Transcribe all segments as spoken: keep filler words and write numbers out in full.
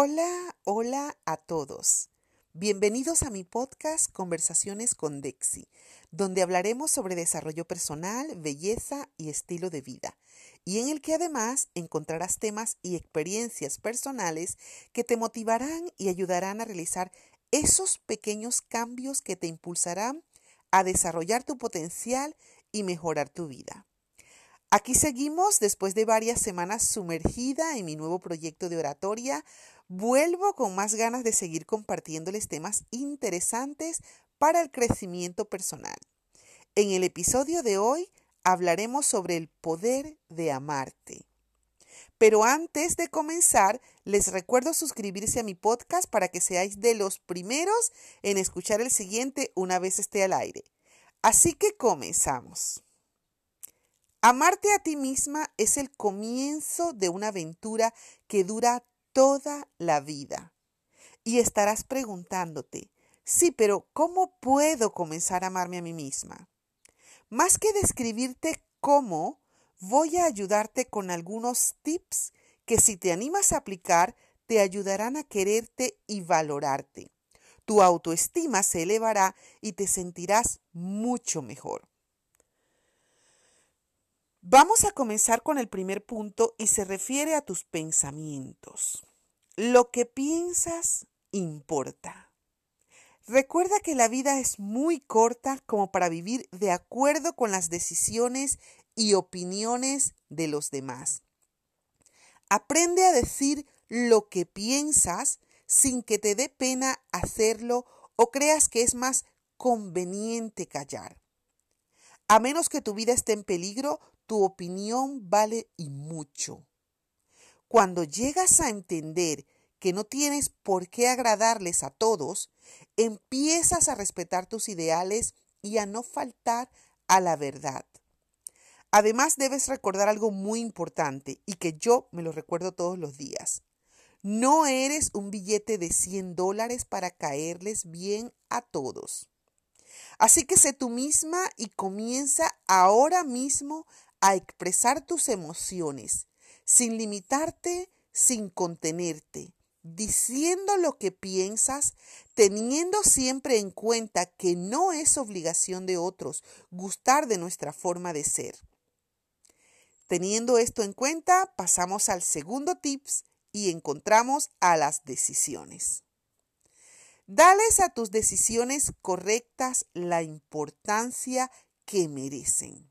Hola, hola a todos. Bienvenidos a mi podcast Conversaciones con Dexy, donde hablaremos sobre desarrollo personal, belleza y estilo de vida, y en el que además encontrarás temas y experiencias personales que te motivarán y ayudarán a realizar esos pequeños cambios que te impulsarán a desarrollar tu potencial y mejorar tu vida. Aquí seguimos después de varias semanas sumergida en mi nuevo proyecto de oratoria. Vuelvo con más ganas de seguir compartiéndoles temas interesantes para el crecimiento personal. En el episodio de hoy hablaremos sobre el poder de amarte. Pero antes de comenzar, les recuerdo suscribirse a mi podcast para que seáis de los primeros en escuchar el siguiente una vez esté al aire. Así que comenzamos. Amarte a ti misma es el comienzo de una aventura que dura toda la vida. Y estarás preguntándote, sí, pero ¿cómo puedo comenzar a amarme a mí misma? Más que describirte cómo, voy a ayudarte con algunos tips que si te animas a aplicar, te ayudarán a quererte y valorarte. Tu autoestima se elevará y te sentirás mucho mejor. Vamos a comenzar con el primer punto y se refiere a tus pensamientos. Lo que piensas importa. Recuerda que la vida es muy corta como para vivir de acuerdo con las decisiones y opiniones de los demás. Aprende a decir lo que piensas sin que te dé pena hacerlo o creas que es más conveniente callar. A menos que tu vida esté en peligro, tu opinión vale y mucho. Cuando llegas a entender que no tienes por qué agradarles a todos, empiezas a respetar tus ideales y a no faltar a la verdad. Además, debes recordar algo muy importante y que yo me lo recuerdo todos los días. No eres un billete de cien dólares para caerles bien a todos. Así que sé tú misma y comienza ahora mismo a expresar tus emociones, sin limitarte, sin contenerte, diciendo lo que piensas, teniendo siempre en cuenta que no es obligación de otros gustar de nuestra forma de ser. Teniendo esto en cuenta, pasamos al segundo tips y encontramos a las decisiones. Dales a tus decisiones correctas la importancia que merecen.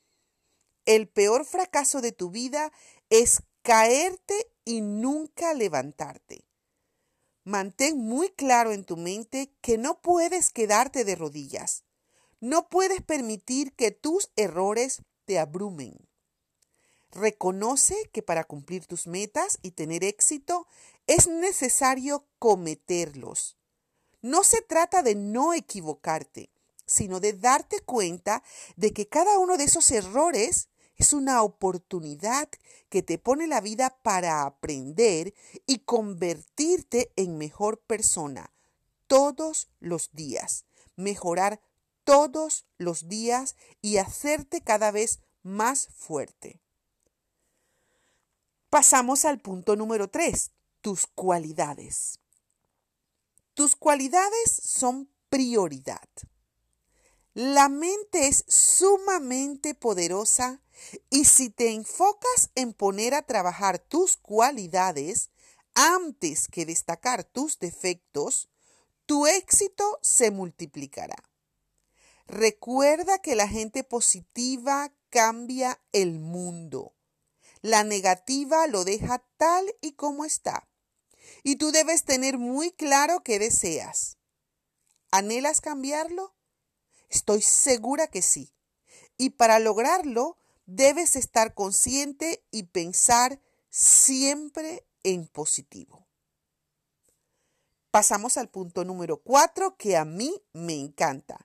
El peor fracaso de tu vida es caerte y nunca levantarte. Mantén muy claro en tu mente que no puedes quedarte de rodillas. No puedes permitir que tus errores te abrumen. Reconoce que para cumplir tus metas y tener éxito es necesario cometerlos. No se trata de no equivocarte, sino de darte cuenta de que cada uno de esos errores es una oportunidad que te pone la vida para aprender y convertirte en mejor persona todos los días, mejorar todos los días y hacerte cada vez más fuerte. Pasamos al punto número tres, tus cualidades. Tus cualidades son prioridad. La mente es sumamente poderosa y si te enfocas en poner a trabajar tus cualidades antes que destacar tus defectos, tu éxito se multiplicará. Recuerda que la gente positiva cambia el mundo. La negativa lo deja tal y como está. Y tú debes tener muy claro qué deseas. ¿Anhelas cambiarlo? Estoy segura que sí. Y para lograrlo, debes estar consciente y pensar siempre en positivo. Pasamos al punto número cuatro, que a mí me encanta.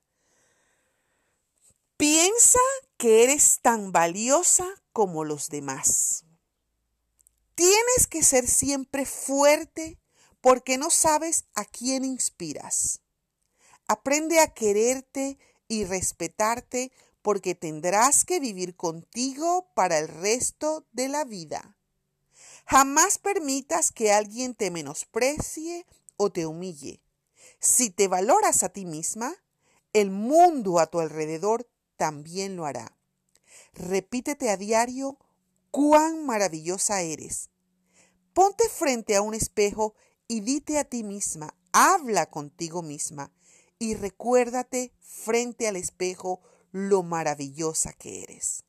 Piensa que eres tan valiosa como los demás. Tienes que ser siempre fuerte porque no sabes a quién inspiras. Aprende a quererte y respetarte porque tendrás que vivir contigo para el resto de la vida. Jamás permitas que alguien te menosprecie o te humille. Si te valoras a ti misma, el mundo a tu alrededor también lo hará. Repítete a diario cuán maravillosa eres. Ponte frente a un espejo y dite a ti misma, habla contigo misma y recuérdate frente al espejo lo maravillosa que eres.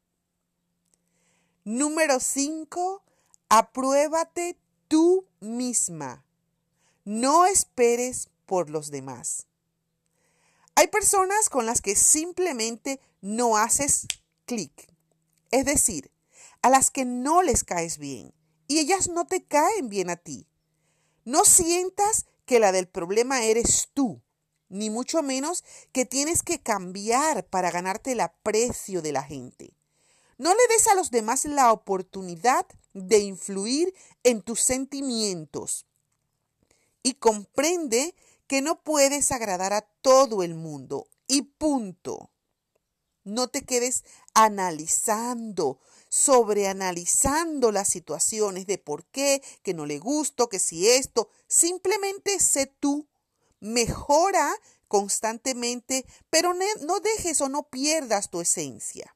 Número cinco. Apruébate tú misma. No esperes por los demás. Hay personas con las que simplemente no haces clic. Es decir, a las que no les caes bien y ellas no te caen bien a ti. No sientas que la del problema eres tú, ni mucho menos que tienes que cambiar para ganarte el aprecio de la gente. No le des a los demás la oportunidad de influir en tus sentimientos y comprende que no puedes agradar a todo el mundo y punto. No te quedes analizando, sobreanalizando las situaciones de por qué, que no le gusto, que si esto. Simplemente sé tú, mejora constantemente, pero no dejes o no pierdas tu esencia.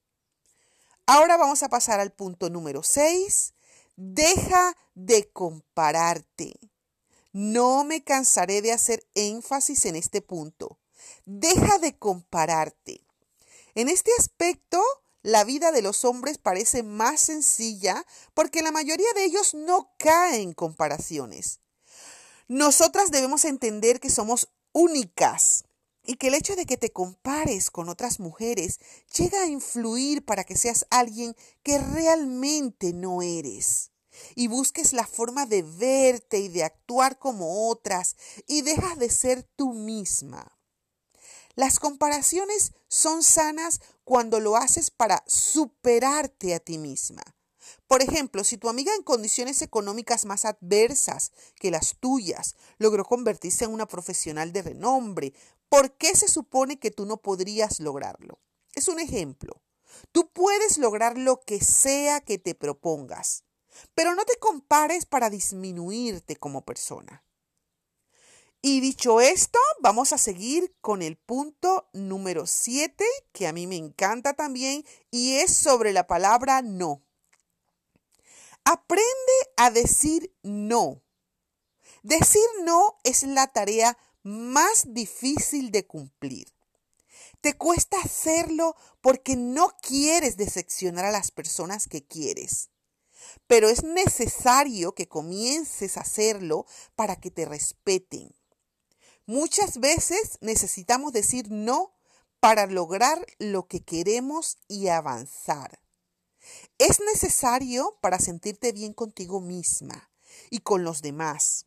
Ahora vamos a pasar al punto número seis. Deja de compararte. No me cansaré de hacer énfasis en este punto. Deja de compararte. En este aspecto, la vida de los hombres parece más sencilla porque la mayoría de ellos no caen en comparaciones. Nosotras debemos entender que somos únicas y que el hecho de que te compares con otras mujeres llega a influir para que seas alguien que realmente no eres y busques la forma de verte y de actuar como otras y dejas de ser tú misma. Las comparaciones son sanas cuando lo haces para superarte a ti misma. Por ejemplo, si tu amiga en condiciones económicas más adversas que las tuyas logró convertirse en una profesional de renombre, ¿por qué se supone que tú no podrías lograrlo? Es un ejemplo. Tú puedes lograr lo que sea que te propongas, pero no te compares para disminuirte como persona. Y dicho esto, vamos a seguir con el punto número siete, que a mí me encanta también, y es sobre la palabra no. Aprende a decir no. Decir no es la tarea más difícil de cumplir. Te cuesta hacerlo porque no quieres decepcionar a las personas que quieres. Pero es necesario que comiences a hacerlo para que te respeten. Muchas veces necesitamos decir no para lograr lo que queremos y avanzar. Es necesario para sentirte bien contigo misma y con los demás.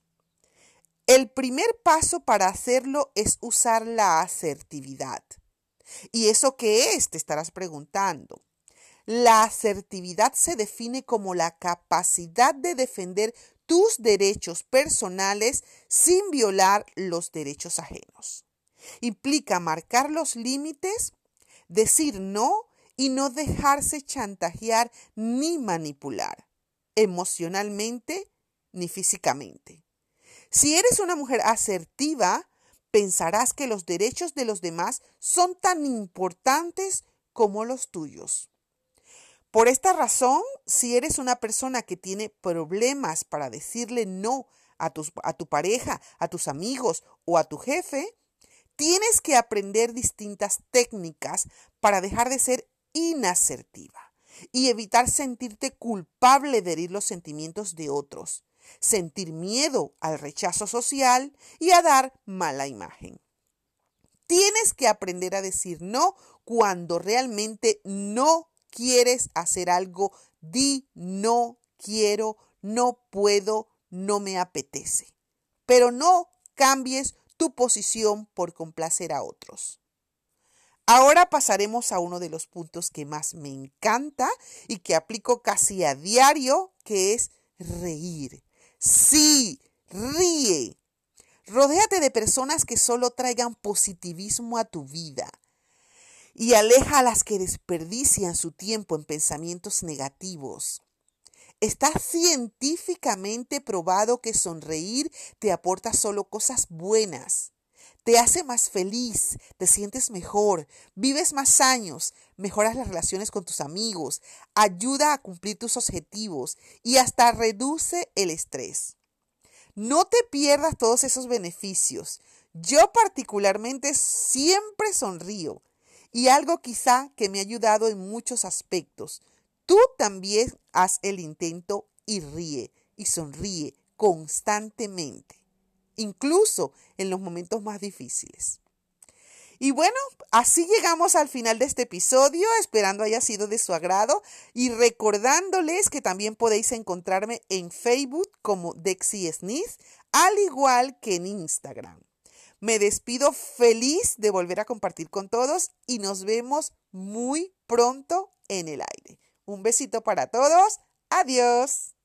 El primer paso para hacerlo es usar la asertividad. ¿Y eso qué es? Te estarás preguntando. La asertividad se define como la capacidad de defender tus derechos personales sin violar los derechos ajenos. Implica marcar los límites, decir no y no dejarse chantajear ni manipular, emocionalmente ni físicamente. Si eres una mujer asertiva, pensarás que los derechos de los demás son tan importantes como los tuyos. Por esta razón, si eres una persona que tiene problemas para decirle no a, tus, a tu pareja, a tus amigos o a tu jefe, tienes que aprender distintas técnicas para dejar de ser inasertiva y evitar sentirte culpable de herir los sentimientos de otros, sentir miedo al rechazo social y a dar mala imagen. Tienes que aprender a decir no cuando realmente no quieres hacer algo. Di no quiero, no puedo, no me apetece. Pero no cambies tu posición por complacer a otros. Ahora pasaremos a uno de los puntos que más me encanta y que aplico casi a diario, que es reír. Sí, ríe. Rodéate de personas que solo traigan positivismo a tu vida y aleja a las que desperdician su tiempo en pensamientos negativos. Está científicamente probado que sonreír te aporta solo cosas buenas. Te hace más feliz, te sientes mejor, vives más años, mejoras las relaciones con tus amigos, ayuda a cumplir tus objetivos y hasta reduce el estrés. No te pierdas todos esos beneficios. Yo particularmente siempre sonrío y algo quizá que me ha ayudado en muchos aspectos. Tú también haz el intento y ríe y sonríe constantemente, incluso en los momentos más difíciles. Y bueno, así llegamos al final de este episodio, esperando haya sido de su agrado y recordándoles que también podéis encontrarme en Facebook como Dexy Smith, al igual que en Instagram. Me despido feliz de volver a compartir con todos y nos vemos muy pronto en el aire. Un besito para todos. Adiós.